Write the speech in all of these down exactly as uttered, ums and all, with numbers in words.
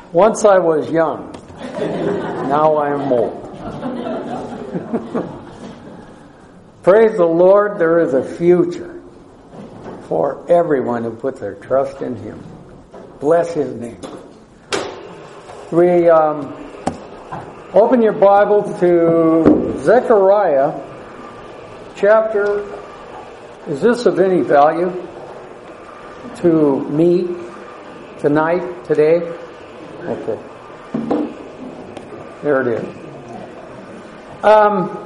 Once I was young, now I am old. Praise the Lord, there is a future for everyone who puts their trust in Him. Bless His name. We um, open your Bible to Zechariah chapter. Is this of any value to me tonight, today? Okay. There it is. Um,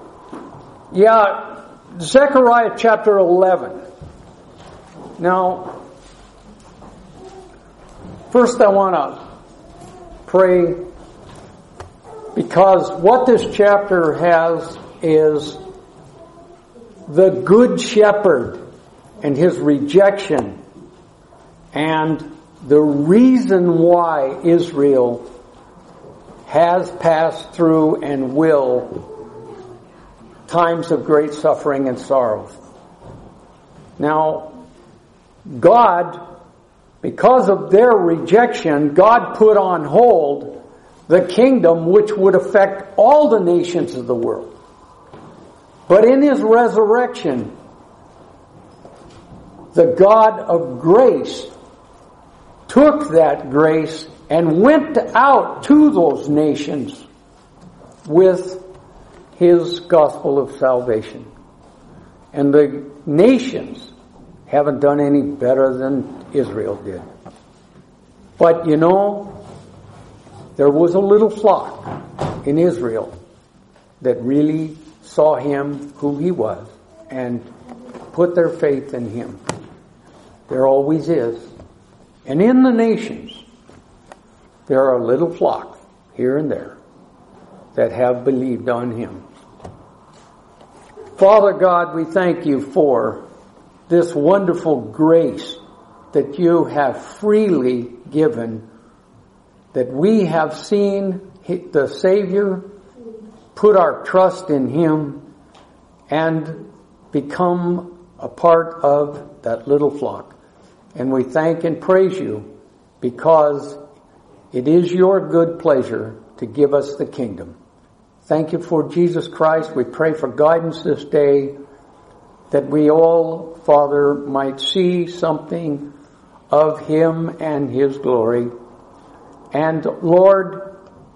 yeah, Zechariah chapter eleven. Now, first I want to pray, because what this chapter has is the Good Shepherd and His rejection and the reason why Israel has passed through and will times of great suffering and sorrow. Now, God, because of their rejection, God put on hold the kingdom which would affect all the nations of the world. But in His resurrection, the God of grace took that grace and went out to those nations with His gospel of salvation. And the nations haven't done any better than Israel did. But you know, there was a little flock in Israel that really saw Him who He was and put their faith in Him. There always is. And in the nations, there are little flocks here and there that have believed on Him. Father God, we thank You for this wonderful grace that You have freely given, that we have seen the Savior, put our trust in Him, and become a part of that little flock. And we thank and praise You because it is Your good pleasure to give us the kingdom. Thank You for Jesus Christ. We pray for guidance this day, that we all, Father, might see something of Him and His glory. And Lord,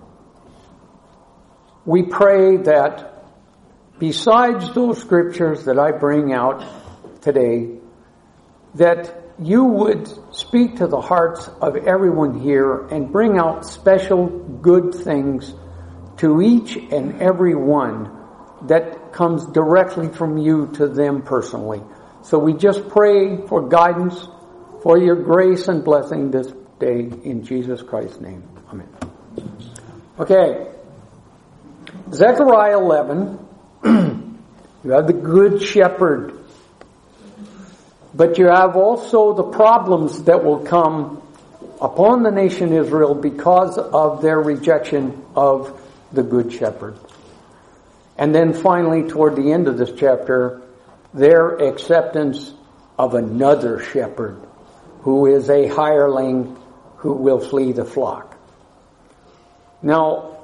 we pray that besides those scriptures that I bring out today, that You would speak to the hearts of everyone here and bring out special good things to each and every one that comes directly from You to them personally. So we just pray for guidance, for Your grace and blessing this day in Jesus Christ's name. Amen. Okay. Zechariah eleven. You have the Good Shepherd. But you have also the problems that will come upon the nation Israel because of their rejection of the Good Shepherd. And then finally, toward the end of this chapter, their acceptance of another shepherd who is a hireling who will flee the flock. Now,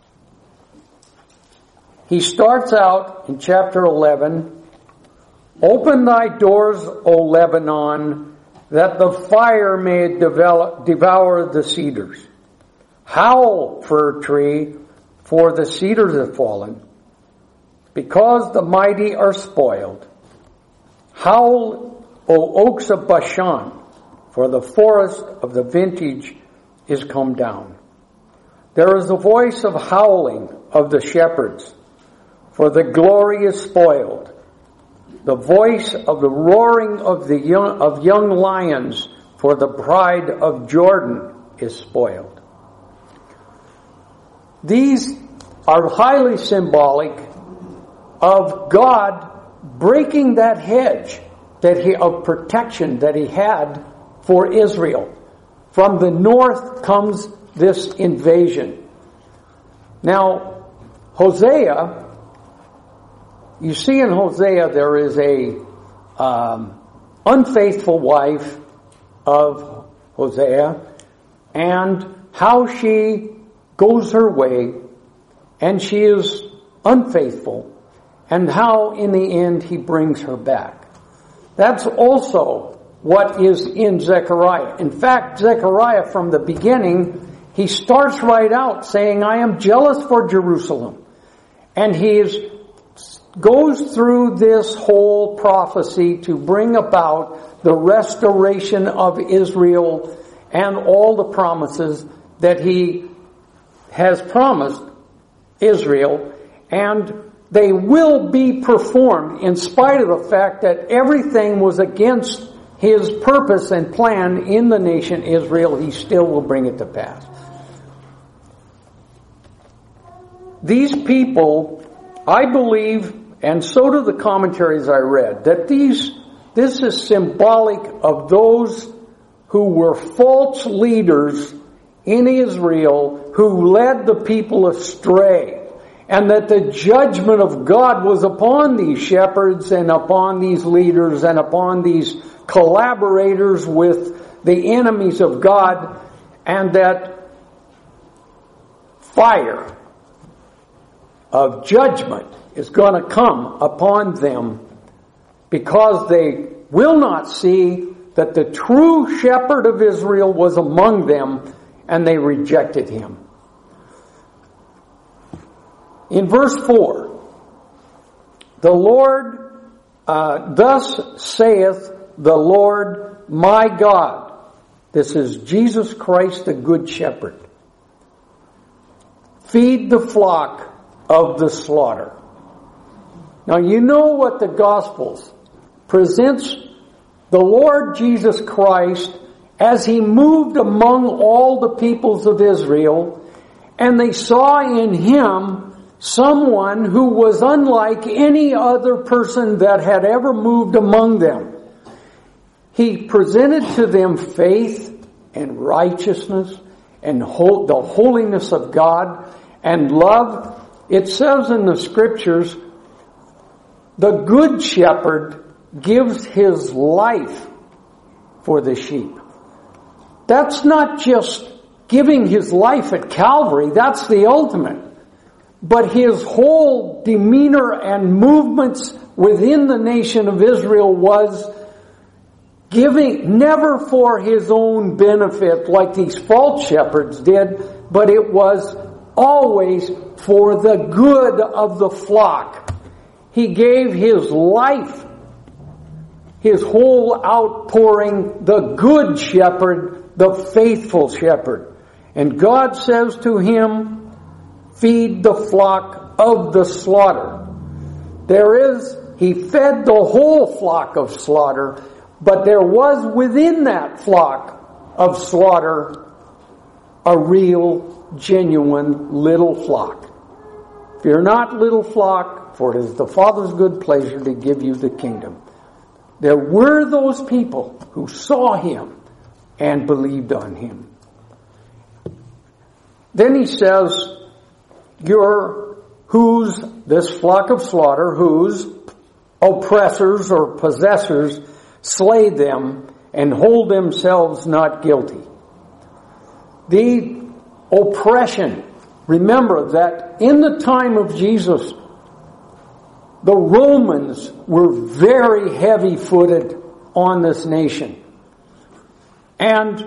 he starts out in chapter eleven, "Open thy doors, O Lebanon, that the fire may develop, devour the cedars. Howl, fir tree, for the cedars have fallen, because the mighty are spoiled. Howl, O oaks of Bashan, for the forest of the vintage is come down. There is a voice of howling of the shepherds, for the glory is spoiled. The voice of the roaring of the young, of young lions, for the pride of Jordan is spoiled." These are highly symbolic of God breaking that hedge that he, of protection that He had for Israel. From the north comes this invasion. Now, Hosea, you see in Hosea there is a um, unfaithful wife of Hosea and how she goes her way and she is unfaithful, and how in the end he brings her back. That's also what is in Zechariah. In fact, Zechariah from the beginning, he starts right out saying, I am jealous for Jerusalem. And he is, goes through this whole prophecy to bring about the restoration of Israel and all the promises that he has promised Israel, and they will be performed in spite of the fact that everything was against his purpose and plan in the nation Israel. He still will bring it to pass. These people, I believe, and so do the commentaries I read, that these this is symbolic of those who were false leaders in Israel who led the people astray, and that the judgment of God was upon these shepherds and upon these leaders and upon these collaborators with the enemies of God, and that fire of judgment is going to come upon them because they will not see that the true shepherd of Israel was among them, and they rejected him. In verse four, the Lord, uh, thus saith the Lord my God. This is Jesus Christ, the Good Shepherd. Feed the flock of the slaughter. Now you know what the Gospels presents the Lord Jesus Christ as he moved among all the peoples of Israel, and they saw in him someone who was unlike any other person that had ever moved among them. He presented to them faith and righteousness and ho- the holiness of God and love. It says in the scriptures, the good shepherd gives his life for the sheep. That's not just giving his life at Calvary, that's the ultimate. But his whole demeanor and movements within the nation of Israel was giving, never for his own benefit like these false shepherds did, but it was always for the good of the flock. He gave his life, his whole outpouring, the good shepherd, the faithful shepherd. And God says to him, feed the flock of the slaughter. There is, he fed the whole flock of slaughter, but there was within that flock of slaughter a real, genuine little flock. Fear not, little flock, for it is the Father's good pleasure to give you the kingdom. There were those people who saw him and believed on him. Then he says, Your, whose, this flock of slaughter, whose oppressors or possessors slay them and hold themselves not guilty. The oppression, remember that in the time of Jesus, the Romans were very heavy-footed on this nation. And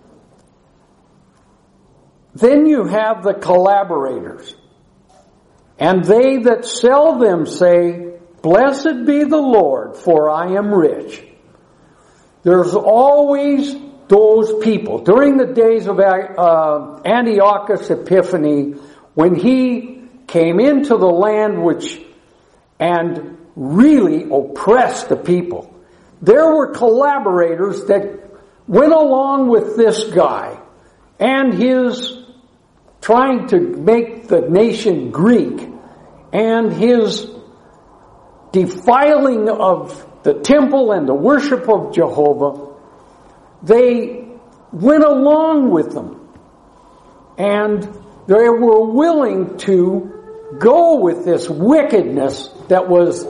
then you have the collaborators. And they that sell them say, Blessed be the Lord, for I am rich. There's always those people. During the days of uh, Antiochus Epiphanes, when he came into the land which and really oppressed the people, there were collaborators that went along with this guy and his trying to make the nation Greek and his defiling of the temple and the worship of Jehovah. They went along with them, and they were willing to go with this wickedness that was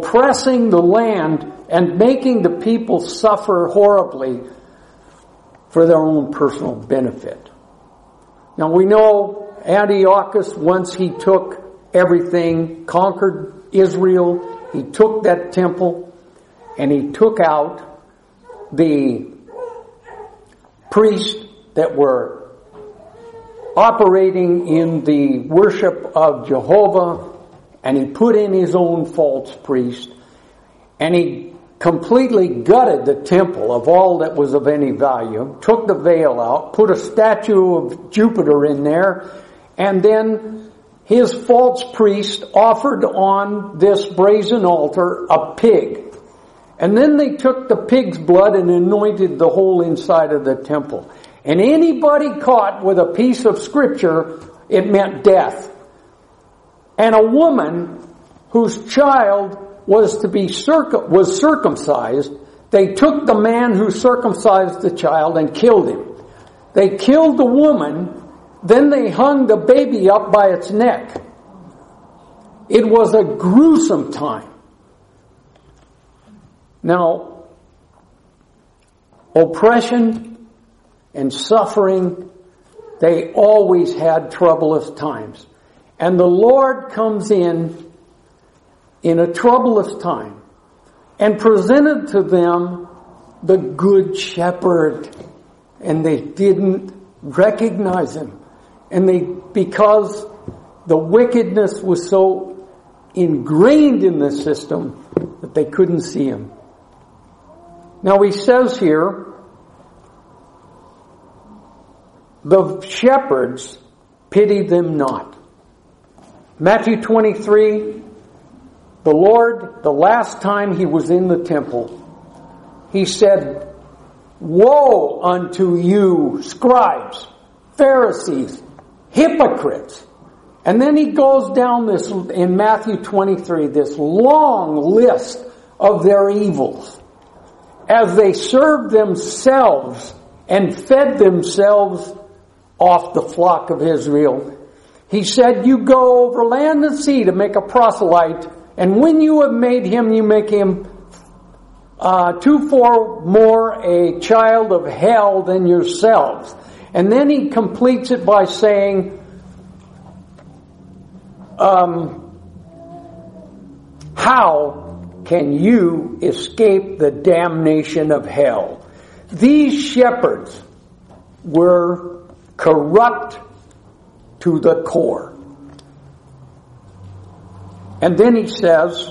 oppressing the land and making the people suffer horribly for their own personal benefit. Now we know Antiochus, once he took everything, conquered Israel, he took that temple, and he took out the priests that were operating in the worship of Jehovah, and he put in his own false priest, and he completely gutted the temple of all that was of any value, took the veil out, put a statue of Jupiter in there, and then his false priest offered on this brazen altar a pig. And then they took the pig's blood and anointed the whole inside of the temple. And anybody caught with a piece of scripture, it meant death. And a woman whose child was to be circum- was circumcised, they took the man who circumcised the child and killed him. They killed the woman, then they hung the baby up by its neck. It was a gruesome time. Now, oppression and suffering, they always had troublous times. And the Lord comes in in a troublous time and presented to them the Good Shepherd. And they didn't recognize him. And they, because the wickedness was so ingrained in the system that they couldn't see him. Now he says here, the shepherds pitied them not. Matthew twenty-three, the Lord, the last time he was in the temple, he said, "Woe unto you, scribes, Pharisees, hypocrites." And then he goes down this, in Matthew twenty-three, this long list of their evils, as they served themselves and fed themselves off the flock of Israel. He said, "You go over land and sea to make a proselyte, and when you have made him, you make him uh, two for more a child of hell than yourselves." And then he completes it by saying, um, "How can you escape the damnation of hell?" These shepherds were corrupt to the core. And then he says,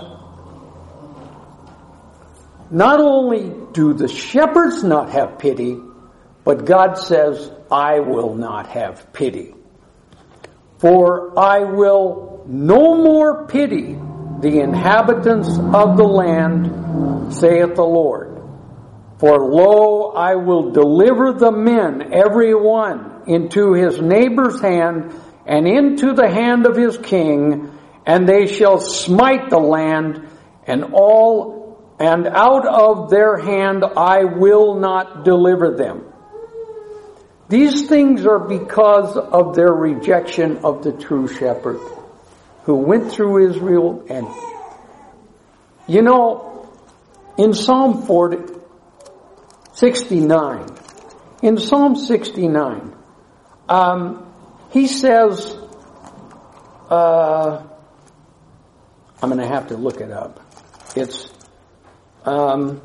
not only do the shepherds not have pity, but God says, "I will not have pity. For I will no more pity the inhabitants of the land, saith the Lord. For lo, I will deliver the men, every one, into his neighbor's hand, and into the hand of his king, and they shall smite the land, and all, and out of their hand I will not deliver them." These things are because of their rejection of the true shepherd, who went through Israel. And, you know, in Psalm forty, sixty-nine, in Psalm sixty-nine, um, he says, uh, I'm going to have to look it up. It's, um,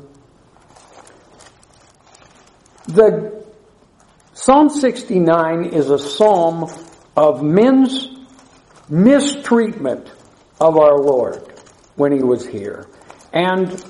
the Psalm sixty-nine is a psalm of men's mistreatment of our Lord when he was here. And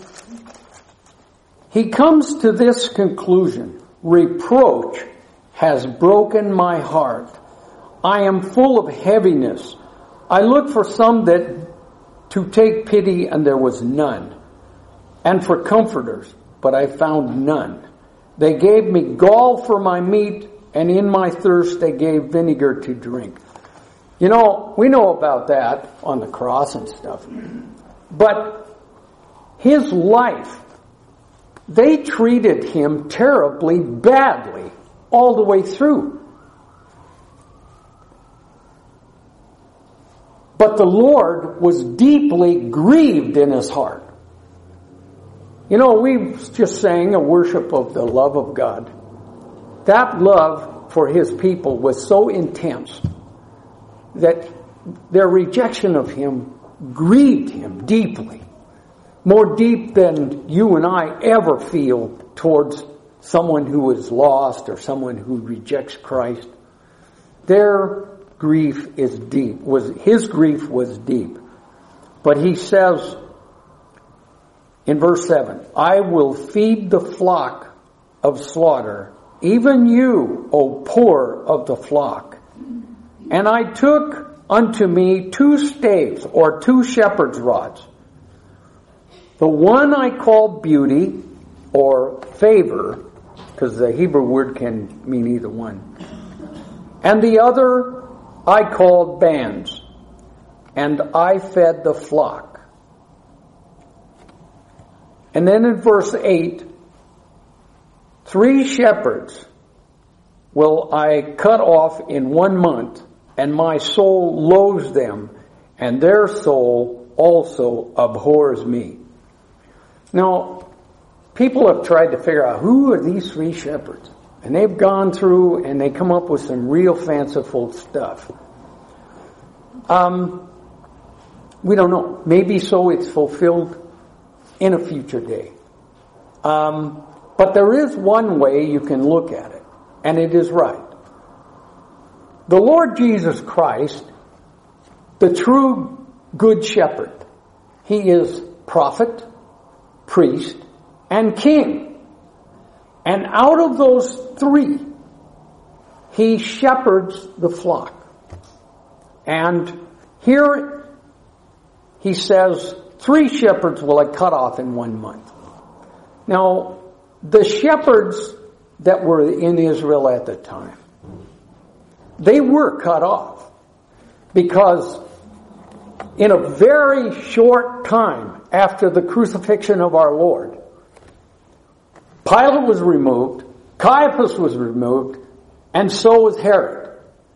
he comes to this conclusion: reproach has broken my heart. I am full of heaviness. I looked for some that to take pity, and there was none. And for comforters, but I found none. They gave me gall for my meat, and in my thirst they gave vinegar to drink. You know, we know about that on the cross and stuff. But his life, they treated him terribly badly all the way through. But the Lord was deeply grieved in his heart. You know, we just sang a worship of the love of God. that love for his people was so intense that their rejection of him grieved him deeply. More deep than you and I ever feel towards someone who is lost or someone who rejects Christ. Their grief is deep. Was his grief was deep. But he says in verse seven, I will feed the flock of slaughter, even you, O poor of the flock. And I took unto me two staves, or two shepherd's rods. The one I called beauty, or favor, because the Hebrew word can mean either one. And the other I called bands, and I fed the flock. And then in verse eight, three shepherds will I cut off in one month, and my soul loathes them, and their soul also abhors me. Now, people have tried to figure out who are these three shepherds. And they've gone through and they come up with some real fanciful stuff. Um, we don't know. Maybe so it's fulfilled in a future day. Um, but there is one way you can look at it, and it is right. The Lord Jesus Christ, the true good shepherd, he is prophet, priest, and king. And out of those three, he shepherds the flock. And here he says, three shepherds will I cut off in one month. Now, the shepherds that were in Israel at the time, they were cut off because in a very short time after the crucifixion of our Lord, Pilate was removed, Caiaphas was removed, and so was Herod.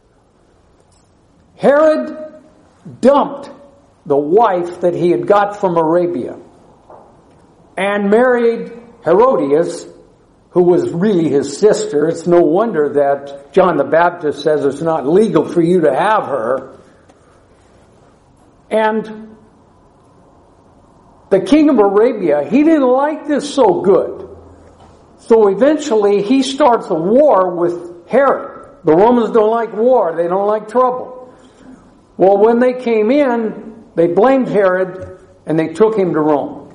Herod dumped the wife that he had got from Arabia and married Herodias, who was really his sister. It's no wonder that John the Baptist says it's not legal for you to have her. And the king of Arabia, he didn't like this so good. So eventually he starts a war with Herod. The Romans don't like war. They don't like trouble. Well, when they came in, they blamed Herod and they took him to Rome.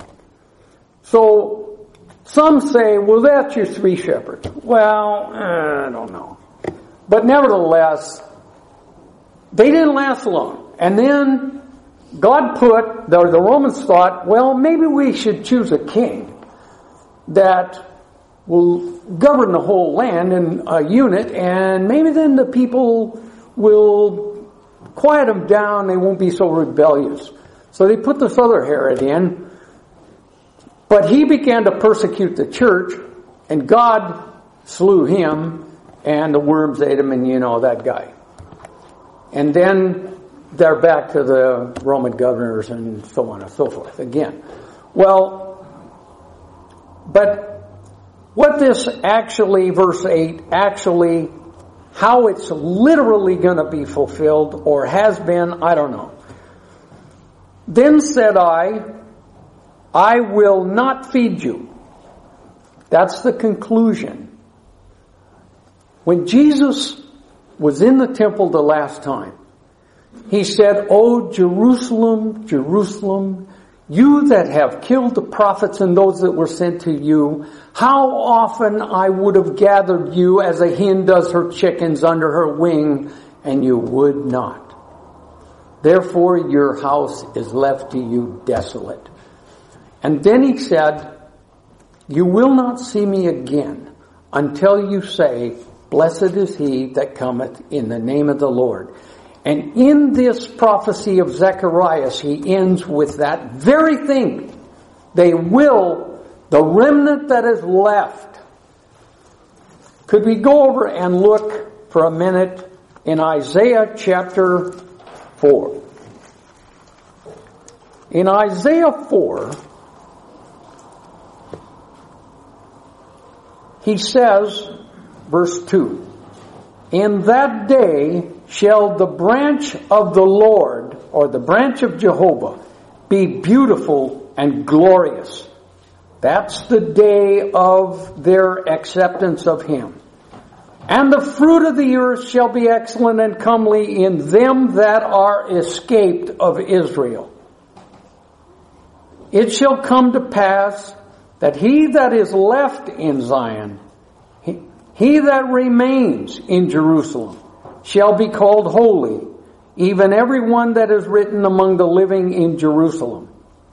So some say, well, that's your three shepherds. Well, I don't know. But nevertheless, they didn't last long. And then God put, the, the Romans thought, well, maybe we should choose a king that will govern the whole land in a unit, and maybe then the people will quiet them down, they won't be so rebellious. So they put this other Herod in, but he began to persecute the church, and God slew him, and the worms ate him, and you know that guy. And then they're back to the Roman governors and so on and so forth again. Well, but what this actually, verse eight, actually, how it's literally going to be fulfilled or has been, I don't know. Then said I, I will not feed you. That's the conclusion. When Jesus was in the temple the last time, he said, O Jerusalem, Jerusalem, you that have killed the prophets and those that were sent to you, how often I would have gathered you as a hen does her chickens under her wing, and you would not. Therefore your house is left to you desolate. And then he said, you will not see me again until you say, blessed is he that cometh in the name of the Lord. And in this prophecy of Zechariah, he ends with that very thing. They will, the remnant that is left. Could we go over and look for a minute in Isaiah chapter four? In Isaiah four, he says, verse two. In that day shall the branch of the Lord, or the branch of Jehovah, be beautiful and glorious. That's the day of their acceptance of Him. And the fruit of the earth shall be excellent and comely in them that are escaped of Israel. It shall come to pass that he that is left in Zion, he, he that remains in Jerusalem, shall be called holy, even every one that is written among the living in Jerusalem.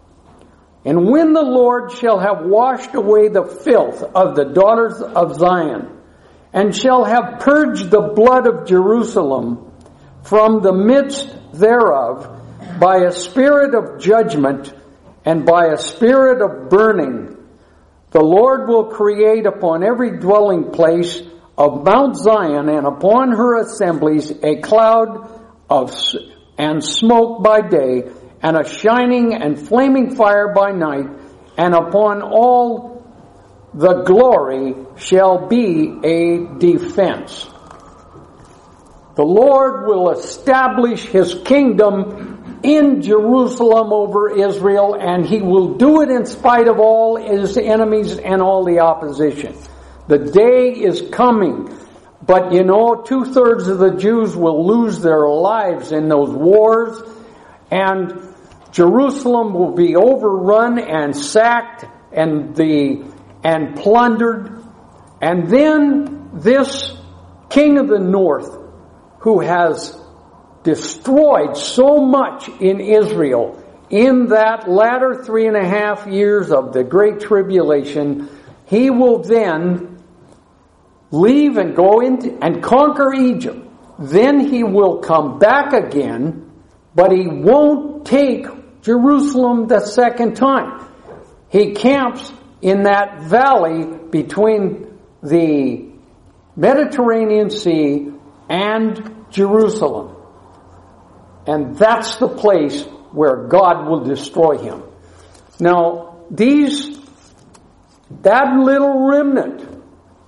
And when the Lord shall have washed away the filth of the daughters of Zion, and shall have purged the blood of Jerusalem from the midst thereof by a spirit of judgment and by a spirit of burning, the Lord will create upon every dwelling place of Mount Zion and upon her assemblies a cloud of and smoke by day, and a shining and flaming fire by night, and upon all the glory shall be a defense. The Lord will establish His kingdom in Jerusalem over Israel, and He will do it in spite of all His enemies and all the opposition. The day is coming, but you know, two-thirds of the Jews will lose their lives in those wars, and Jerusalem will be overrun and sacked and the and plundered. And then this king of the north, who has destroyed so much in Israel in that latter three and a half years of the Great Tribulation, he will then leave and go into and conquer Egypt. Then he will come back again, but he won't take Jerusalem the second time. He camps in that valley between the Mediterranean Sea and Jerusalem. And that's the place where God will destroy him. Now, these, that little remnant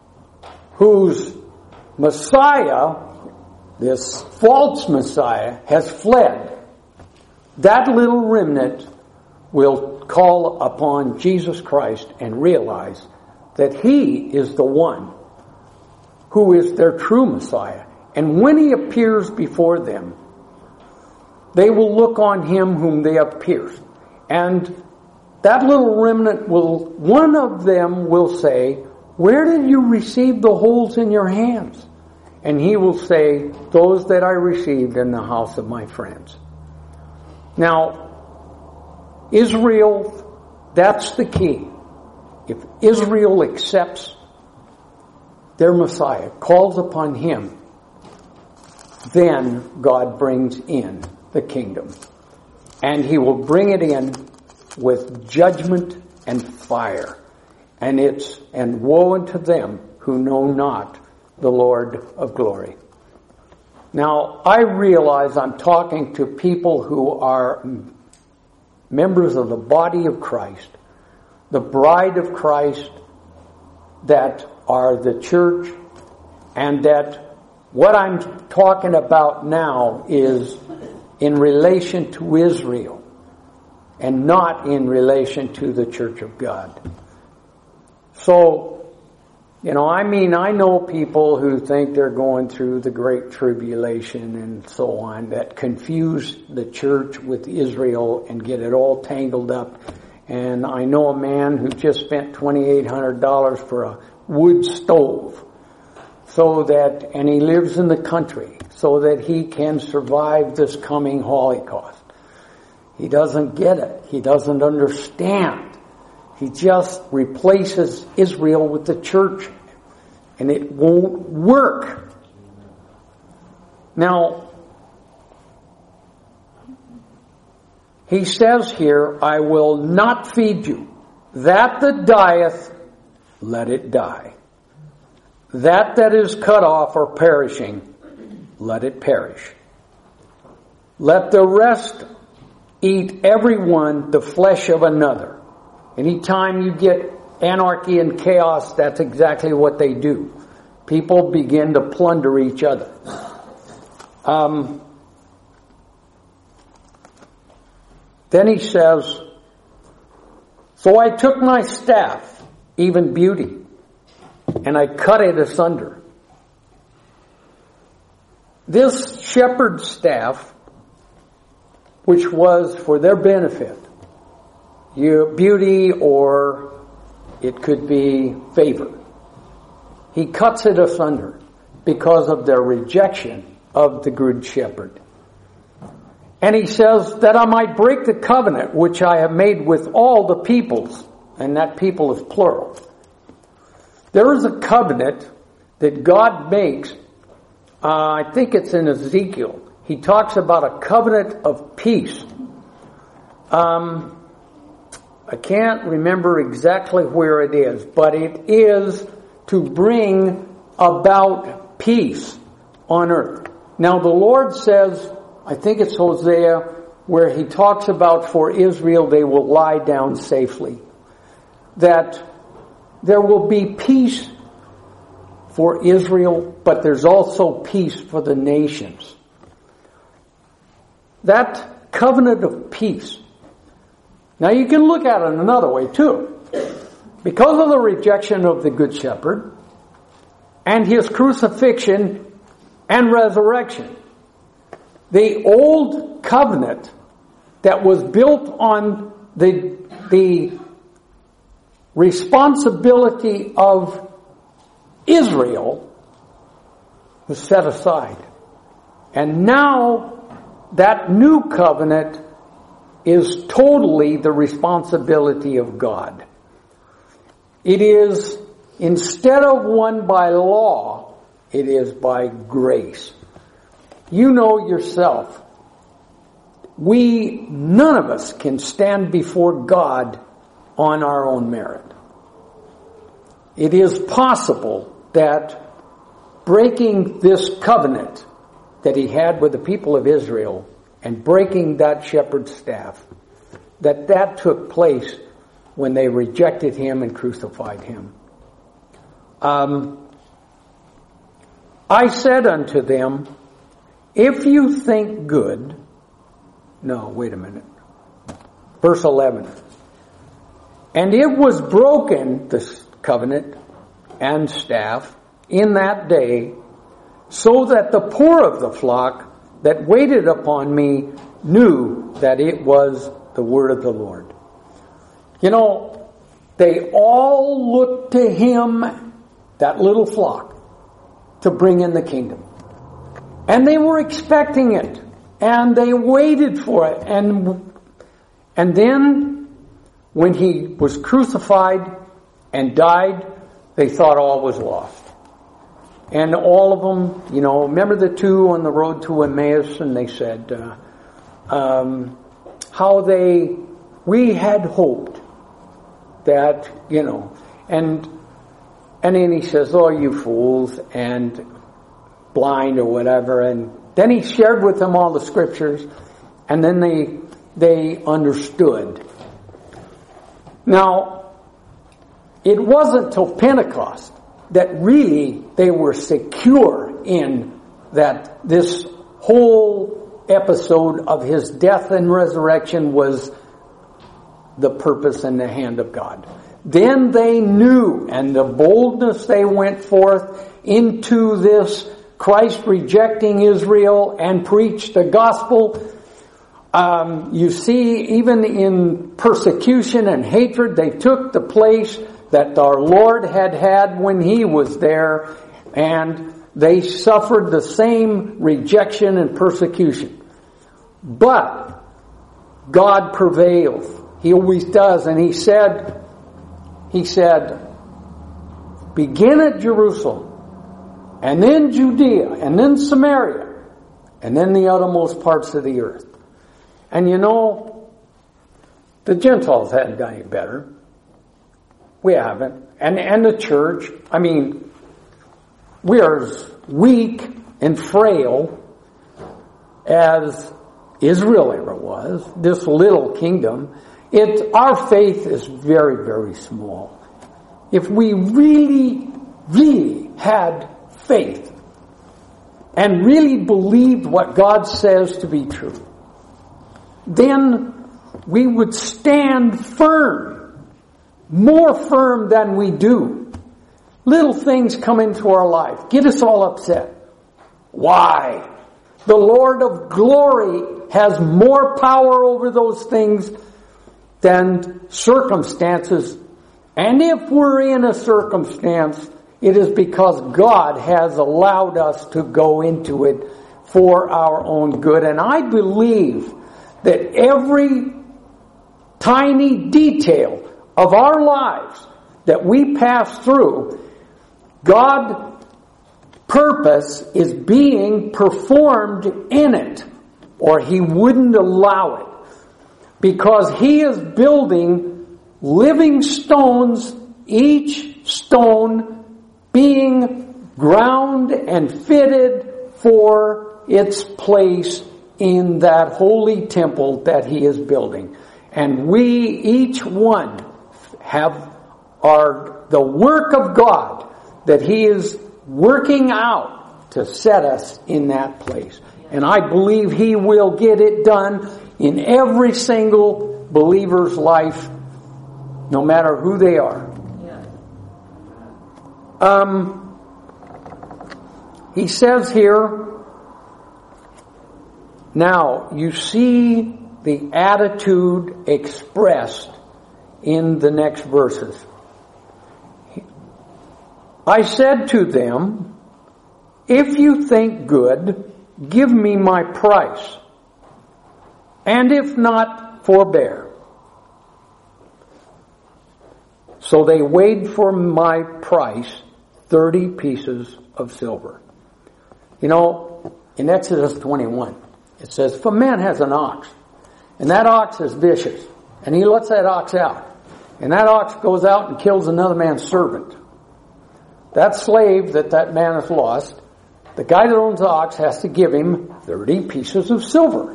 whose Messiah, this false Messiah, has fled, that little remnant will call upon Jesus Christ and realize that He is the one who is their true Messiah. And when He appears before them, they will look on Him whom they have pierced. And that little remnant will, one of them will say, "Where did you receive the holes in your hands?" And He will say, "Those that I received in the house of my friends." Now, Israel, that's the key. If Israel accepts their Messiah, calls upon Him, then God brings in the kingdom. And He will bring it in with judgment and fire. And it's, and woe unto them who know not the Lord of glory. Now, I realize I'm talking to people who are members of the body of Christ, the bride of Christ, that are the church, and that what I'm talking about now is in relation to Israel and not in relation to the church of God. So, you know, I mean, I know people who think they're going through the Great Tribulation and so on, that confuse the church with Israel and get it all tangled up. And I know a man who just spent twenty-eight hundred dollars for a wood stove, so that, and he lives in the country, so that he can survive this coming Holocaust. He doesn't get it. He doesn't understand. He just replaces Israel with the church, and it won't work. Now, he says here, "I will not feed you. That that dieth, let it die. That that is cut off or perishing, let it perish. Let the rest eat every one the flesh of another." Anytime you get anarchy and chaos, that's exactly what they do. people begin to plunder each other. Um, then he says, so I took my staff, even beauty, and I cut it asunder. This shepherd's staff, which was for their benefit, your beauty, or it could be favor. He cuts it asunder because of their rejection of the good shepherd. And he says that I might break the covenant which I have made with all the peoples, and that people is plural. There is a covenant that God makes. Uh, I think it's in Ezekiel. He talks about a covenant of peace. Um, I can't remember exactly where it is, but it is to bring about peace on earth. Now the Lord says, I think it's Hosea, where he talks about for Israel they will lie down safely. That there will be peace for Israel, but there's also peace for the nations. That covenant of peace. Now you can look at it another way too. Because of the rejection of the Good Shepherd and his crucifixion and resurrection, the old covenant that was built on the, the responsibility of Israel was set aside. And now that new covenant is totally the responsibility of God. It is, instead of one by law, it is by grace. You know yourself, we, none of us can stand before God on our own merit. It is possible that breaking this covenant that he had with the people of Israel and breaking that shepherd's staff, that that took place when they rejected him and crucified him. Um, I said unto them, if you think good, no, wait a minute. Verse eleven. And it was broken, this covenant and staff, in that day, so that the poor of the flock that waited upon me knew that it was the word of the Lord. You know, they all looked to him, that little flock, to bring in the kingdom. And they were expecting it. And they waited for it. And, and then, when he was crucified and died, they thought all was lost. And all of them, you know, remember the two on the road to Emmaus, and they said, uh, um, how they, we had hoped that, you know, and, and then he says, oh, you fools, and blind or whatever, and then he shared with them all the scriptures, and then they, they understood. Now, it wasn't till Pentecost that really they were secure in that this whole episode of his death and resurrection was the purpose and the hand of God. Then they knew, and the boldness they went forth into this Christ rejecting Israel and preached the gospel. Um, you see, even in persecution and hatred, they took the place that our Lord had had when he was there, and they suffered the same rejection and persecution. But God prevails. He always does. And he said, he said, begin at Jerusalem, and then Judea, and then Samaria, and then the uttermost parts of the earth. And you know, the Gentiles hadn't done any better. We haven't. And, and the church, I mean, we are as weak and frail as Israel ever was, this little kingdom. It, our faith is very, very small. If we really, really had faith and really believed what God says to be true, then we would stand firm, more firm than we do. Little things come into our life, get us all upset. Why? The Lord of glory has more power over those things than circumstances. And if we're in a circumstance, it is because God has allowed us to go into it for our own good. And I believe that every tiny detail of our lives that we pass through, God's purpose is being performed in it, or He wouldn't allow it. Because He is building living stones, each stone being ground and fitted for its place in that holy temple that He is building. And we, each one, have our, the work of God that He is working out to set us in that place. And I believe He will get it done in every single believer's life, no matter who they are. Um, he says here, now you see the attitude expressed in the next verses. I said to them, if you think good, give me my price. And if not, forbear. So they weighed for my price thirty pieces of silver. You know, in Exodus twenty-one, it says, if a man has an ox, and that ox is vicious, and he lets that ox out, and that ox goes out and kills another man's servant, that slave that that man has lost, the guy that owns the ox has to give him thirty pieces of silver.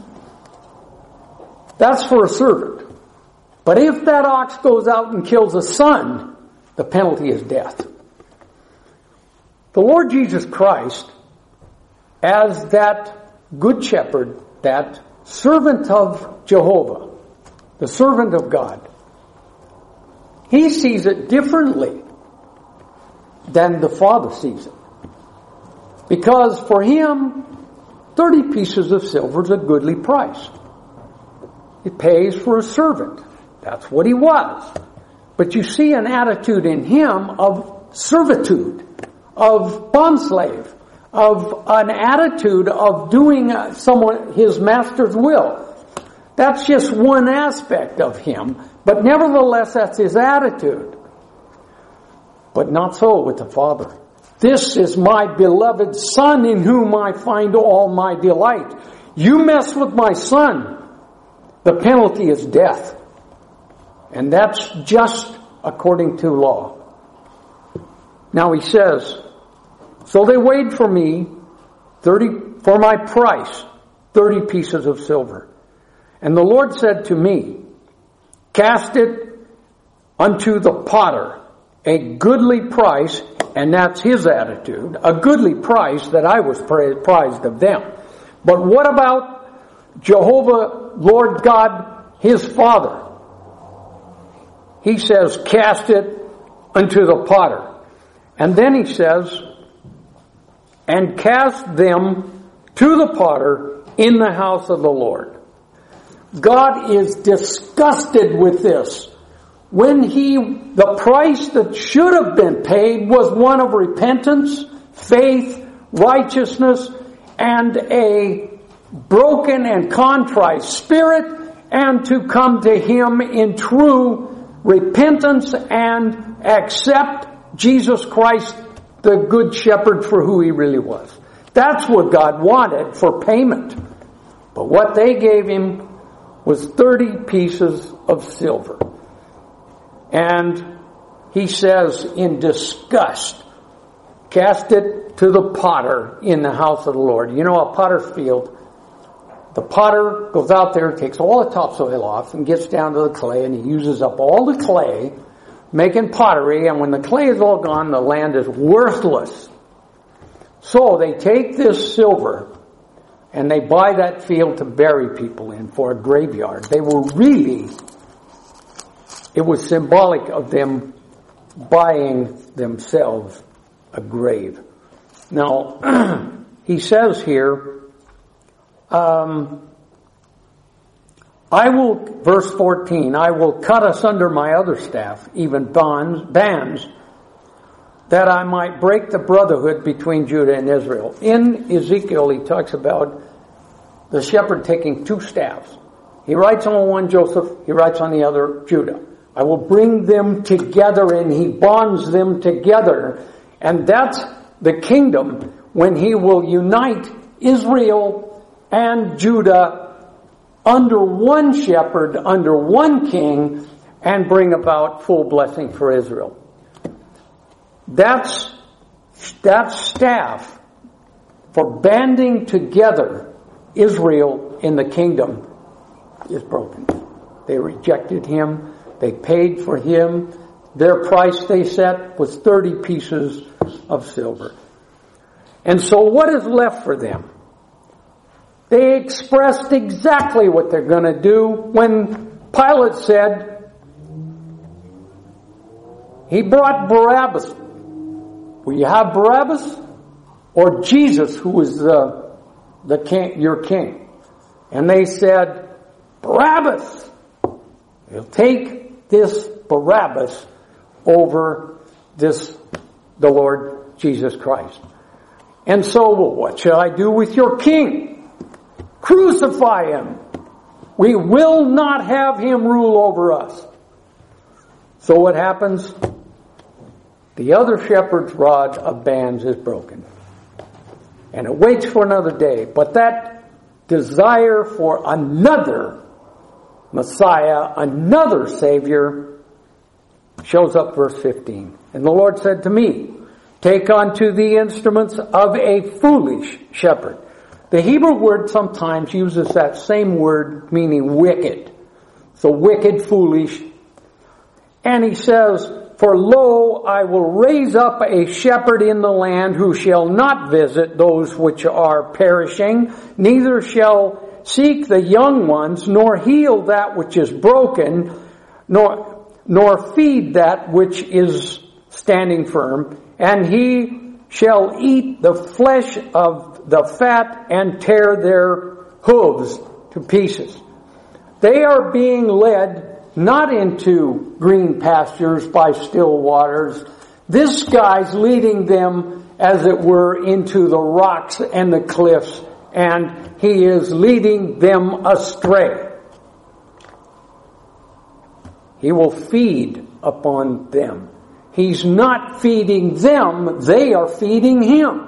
That's for a servant. But if that ox goes out and kills a son, the penalty is death. The Lord Jesus Christ, as that good shepherd, that servant of Jehovah, the servant of God, He sees it differently than the Father sees it. Because for Him, thirty pieces of silver is a goodly price. It pays for a servant. That's what He was. But you see an attitude in Him of servitude, of bondslave, of an attitude of doing someone His master's will. That's just one aspect of Him, but nevertheless that's His attitude. But not so with the Father. This is my beloved Son in whom I find all my delight. You mess with my Son, the penalty is death. And that's just according to law. Now He says, so they weighed for me thirty, for my price, thirty pieces of silver. And the Lord said to me, cast it unto the potter, a goodly price, and that's His attitude, a goodly price that I was prized of them. But what about Jehovah, Lord God, His Father? He says, cast it unto the potter. And then He says, and cast them to the potter in the house of the Lord. God is disgusted with this. When He, the price that should have been paid was one of repentance, faith, righteousness, and a broken and contrite spirit, and to come to Him in true repentance and accept Jesus Christ, the good shepherd, for who He really was. That's what God wanted for payment. But what they gave Him was thirty pieces of silver. And He says in disgust, cast it to the potter in the house of the Lord. You know, a potter's field, the potter goes out there, takes all the topsoil off, and gets down to the clay, and he uses up all the clay, making pottery, and when the clay is all gone, the land is worthless. So they take this silver and they buy that field to bury people in for a graveyard. They were really, it was symbolic of them buying themselves a grave. Now, he says here, um, I will, verse fourteen, I will cut asunder my other staff, even bonds, bands, that I might break the brotherhood between Judah and Israel. In Ezekiel, he talks about the shepherd taking two staffs. He writes on one Joseph, he writes on the other Judah. I will bring them together, and he bonds them together. And that's the kingdom when he will unite Israel and Judah under one shepherd, under one king, and bring about full blessing for Israel. That's, that staff for banding together Israel in the kingdom is broken. They rejected him. They paid for him. Their price they set was thirty pieces of silver. And so what is left for them? They expressed exactly what they're going to do when Pilate said, he brought Barabbas. Will you have Barabbas or Jesus, who is the, the king, your king? And they said, Barabbas. He'll take this Barabbas over this, the Lord Jesus Christ. And so, well, what shall I do with your king? Crucify him. We will not have him rule over us. So what happens? The other shepherd's rod of bands is broken. And it waits for another day. But that desire for another Messiah, another Savior, shows up verse fifteen. And the Lord said to me, take unto the instruments of a foolish shepherd. The Hebrew word sometimes uses that same word meaning wicked. So wicked, foolish. And he says, for lo, I will raise up a shepherd in the land who shall not visit those which are perishing, neither shall seek the young ones, nor heal that which is broken, nor, nor feed that which is standing firm. And he shall eat the flesh of the fat and tear their hooves to pieces. They are being led not into green pastures by still waters. This guy's leading them, as it were, into the rocks and the cliffs, and he is leading them astray. He will feed upon them. He's not feeding them, they are feeding him.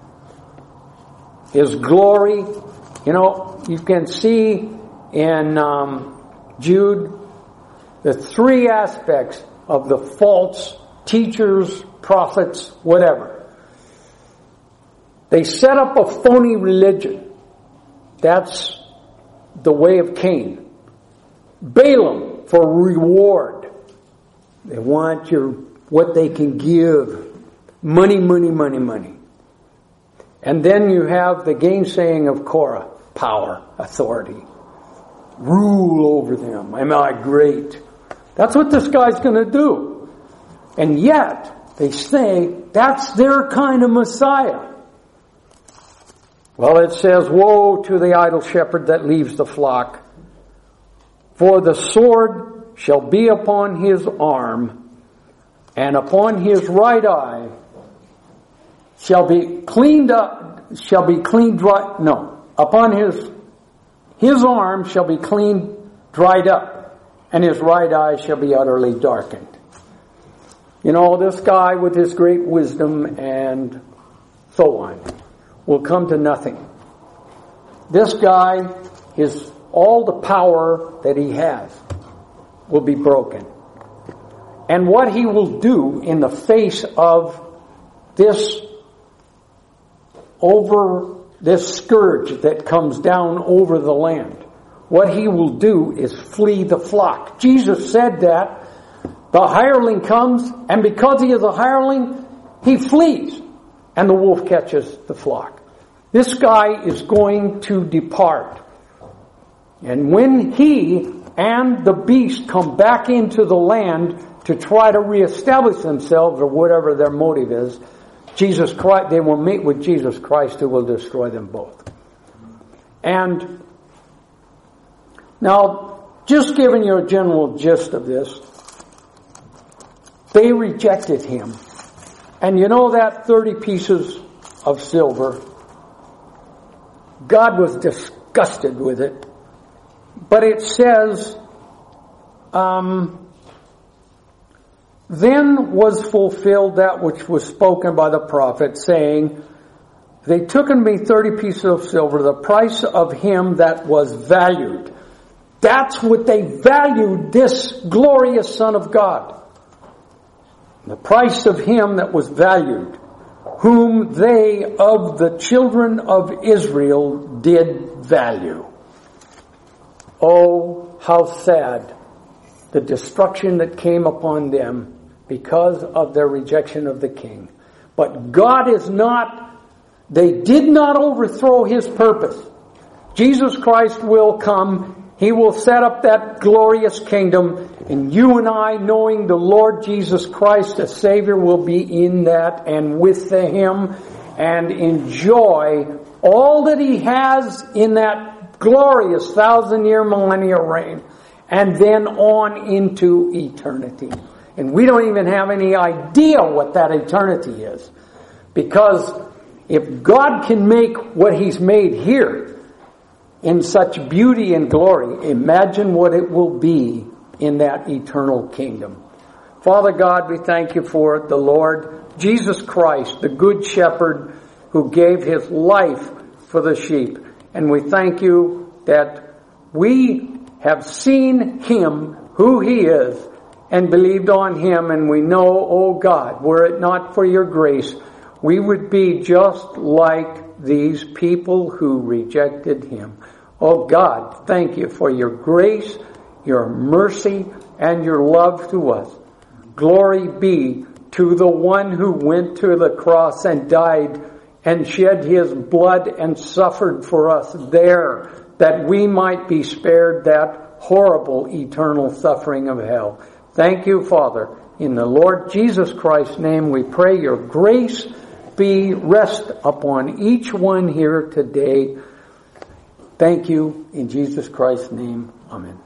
His glory, you know, you can see in um, Jude the three aspects of the false teachers, prophets, whatever. They set up a phony religion. That's the way of Cain. Balaam for reward. They want your what they can give. Money, money, money, money. And then you have the gainsaying of Korah. Power, authority. Rule over them. Am I great? That's what this guy's going to do. And yet, they say that's their kind of Messiah. Well, it says, woe to the idle shepherd that leaves the flock, for the sword shall be upon his arm, and upon his right eye shall be cleaned up, shall be cleaned dry, no, upon his, his arm shall be clean dried up, and his right eye shall be utterly darkened. You know, this guy with his great wisdom and so on will come to nothing. This guy, his, all the power that he has will be broken. And what he will do in the face of this over, this scourge that comes down over the land, what he will do is flee the flock. Jesus said that the hireling comes, and because he is a hireling, he flees. and the wolf catches the flock. This guy is going to depart. And when he and the beast come back into the land to try to reestablish themselves, or whatever their motive is, Jesus Christ, they will meet with Jesus Christ, who will destroy them both. And now, just giving you a general gist of this, they rejected him. And you know that thirty pieces of silver, God was disgusted with it. But it says, um, then was fulfilled that which was spoken by the prophet, saying, they took in me thirty pieces of silver, the price of him that was valued. That's what they valued, this glorious Son of God. The price of him that was valued, whom they of the children of Israel did value. Oh, how sad the destruction that came upon them because of their rejection of the king. But God is not, they did not overthrow his purpose. Jesus Christ will come. He will set up that glorious kingdom, and you and I, knowing the Lord Jesus Christ as Savior, will be in that and with him and enjoy all that he has in that glorious thousand-year millennial reign, and then on into eternity. And we don't even have any idea what that eternity is. Because if God can make what he's made here in such beauty and glory, imagine what it will be in that eternal kingdom. Father God, we thank you for the Lord Jesus Christ, the Good Shepherd who gave his life for the sheep. And we thank you that we have seen him, who he is, and believed on him. And we know, oh God, were it not for your grace, we would be just like these people who rejected him. Oh God, thank you for your grace, your mercy, and your love to us. Glory be to the one who went to the cross and died and shed his blood and suffered for us there, that we might be spared that horrible eternal suffering of hell. Thank you, Father. In the Lord Jesus Christ's name we pray your grace be rest upon each one here today. Thank you in Jesus Christ's name. Amen.